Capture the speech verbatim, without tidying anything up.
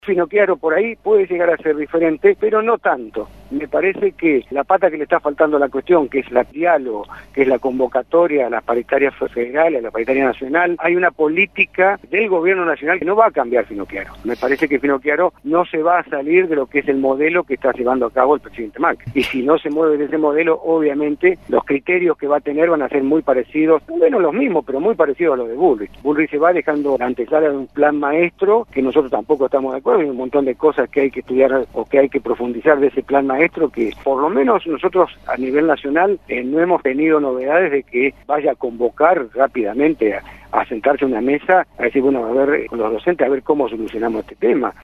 Finocchiaro por ahí puede llegar a ser diferente, pero no tanto. Me parece que la pata que le está faltando a la cuestión, que es el diálogo, que es la convocatoria a las paritarias federales, a la paritaria nacional, hay una política del gobierno nacional que no va a cambiar Finocchiaro. Me parece que Finocchiaro no se va a salir de lo que es el modelo que está llevando a cabo el presidente Macri. Y si no se mueve de ese modelo, obviamente los criterios que va a tener van a ser muy parecidos, bueno, los mismos, pero muy parecidos a los de Bullrich. Bullrich se va dejando la antesala de un plan maestro que nosotros tampoco estamos de acuerdo. Hay un montón de cosas que hay que estudiar o que hay que profundizar de ese plan maestro que por lo menos nosotros a nivel nacional eh, no hemos tenido novedades de que vaya a convocar rápidamente a, a sentarse a una mesa a decir, bueno, a ver con los docentes a ver cómo solucionamos este tema.